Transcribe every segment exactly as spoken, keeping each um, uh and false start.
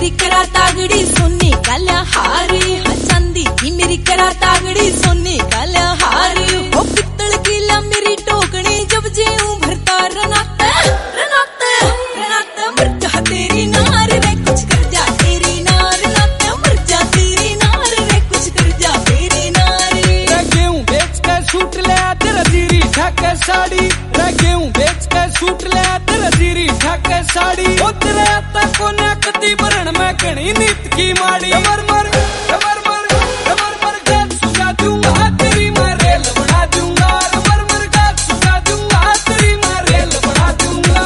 मेरी करा तागड़ी सोने काला हारी, हाँ चांदी की मेरी करा तागड़ी सोने काला हारी। ओ पित्तल की ला मेरी टोकनी जब जेऊं भरता रनात रनात रनात मर जा तेरी नार रे कुछ कर जा तेरी नार रनात मर जा तेरी नार रे कुछ कर जा तेरी नारी। रे गेहूं बेच के सूट ले तेरा जीरी ठाके साड़ी, रे गेहूं बेच के सूट ले तेरा जीरी ठाके साड़ी। ओ तेरे आता को ना कती भरण में कणी नीत की माड़ी। मर मर मर मर मर मर गात सुझा दूंगा तेरी मैं रेल बना दूंगा, मर मर गात सुझा दूंगा तेरी मैं रेल बना दूंगा।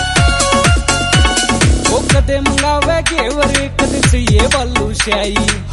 कदे मंगावे घेवर कदे से ये बालू शाही,